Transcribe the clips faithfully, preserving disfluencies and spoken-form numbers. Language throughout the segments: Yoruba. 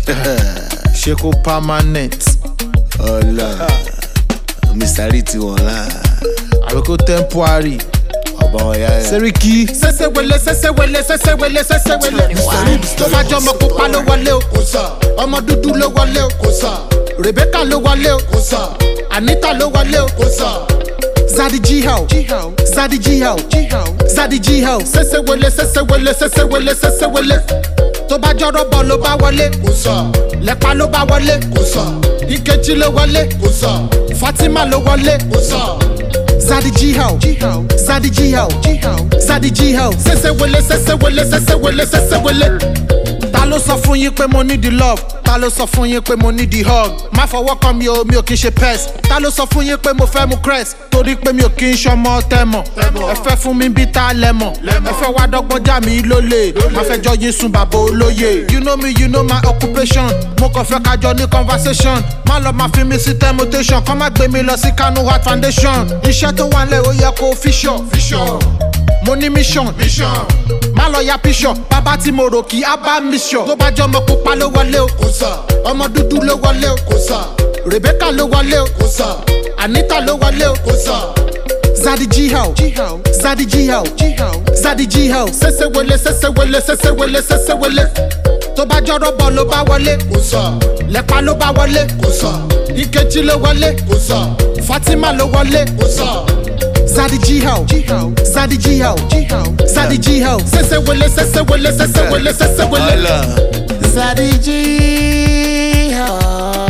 ṣé kó permanent. ọlọ Mister Riti wọn la. àbí kó temporary. ọba ọya yẹn. Seriki. sẹsẹ wele sẹsẹ wele sẹsẹ wele sẹsẹ wele. tó bá jọ ọmọ pupa ló wọlé o. kò sà. ọmọ dúdú ló wọlé o. kò sà. Rebecca ló wọlé o. kò sà. Anita ló wọlé o. kò sà. Zadi G-How. Zadi G-How. Zadi G-How. sẹsẹ wele sẹsẹ wele sẹsẹ wele sẹsẹ wele. tó bá jọ rọbọ ló bá wọlé. kò sà. lẹ́pa ló bá wọlé. kò sà. Ikechi ló wọlé. kò sà. Fatima ló wọlé. kò sà. Zadi G-How. Zadi G-How. Zadi G-How. sẹsẹ wele sẹsẹ wele sẹsẹ wele sẹsẹ wele. ta ló sọ fún yín pé mo need the love? ta ló sọ fún yín pé mo need the hug? má fọwọ́ kan mi o, mi ò kí n ṣe pest. ta ló sọ fún yín pé mo fẹ́ mu crest? torí pé mi ò kí n ṣọmọ tẹmọ̀. ẹ fẹ́ fún mi bí tá lẹ́mọ̀. ẹ fẹ́ wá dọ́gbọ́n já mi lólè. má fẹ́ jọ yín sun bàbá olóye. you know me, you know my occupation. mo kàn fẹ́ kájọ ní conversation. má lọ máa fi mi sí temptation. kọ́ má gbé mi lọ sí Kanu Heart Foundation. iṣẹ́ tó wà lẹ́ ó yẹ kó fission. vision. mo ní mission. mission. má lọ ya píṣọ bàbá tí mo rò kí á bá mi ṣọ. tó bá jọ ọmọ pupa ló wọlé o. kò sà. ọmọ dúdú ló wọlé o. kò sà. Rebecca ló wọlé o. kò sà. Anita ló wọlé o. kò sà. Zadi G-How. Zadi G-How. Zadi G-How. sẹsẹ wele sẹsẹ wele sẹsẹ wele sẹsẹ wele. tó bá jọ rọbọ ló bá wọlé. kò sà. lẹ́pa ló bá wọlé. kò sà. Ikechi ló wọlé. kò sà. Fatima ló wọlé. kò sà. Zadi G-How. Zadi G-How. Zadi G-How. sẹsẹ wele sẹsẹ wele sẹsẹ wele sẹsẹ wele. ọlọ Zadi G-How.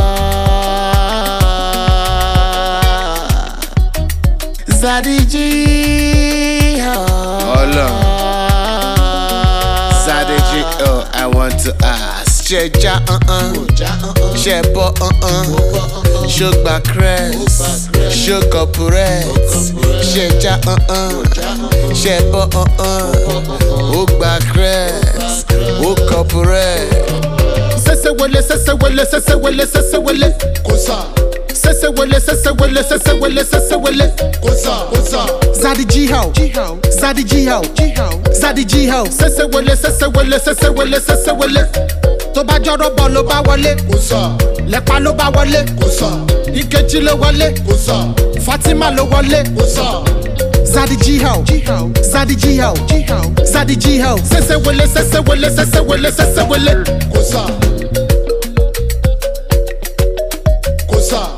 Zadi G-How. ọlọ Zadi G-How. I want to ask. ṣe ja uh-uh. ṣe bọ uh-uh. ṣó gba crest. ṣó corporate. ṣe ja uh-uh. ṣe bọ uh-uh. ó gba crest. ó corporate. sẹsẹ wele sẹsẹ wele sẹsẹ wele sẹsẹ wele. kò sà. sẹsẹ wele sẹsẹ wele sẹsẹ wele sẹsẹ wele. kò sà. kò sà. Zadi G-How. Zadi G-How. Zadi G-How. sẹsẹ wele sẹsẹ wele sẹsẹ wele sẹsẹ wele. tó bá jọ rọbọ ló bá wọlé. kò sà. lẹ́pa ló bá wọlé. kò sà. Ikechi ló wọlé. kò sà. Fatima ló wọlé. kò sà. Zadi G-How. Zadi G-How. Zadi G-How. sẹsẹ wele sẹsẹ wele sẹsẹ wele sẹsẹ wele. kò sà. kò sà.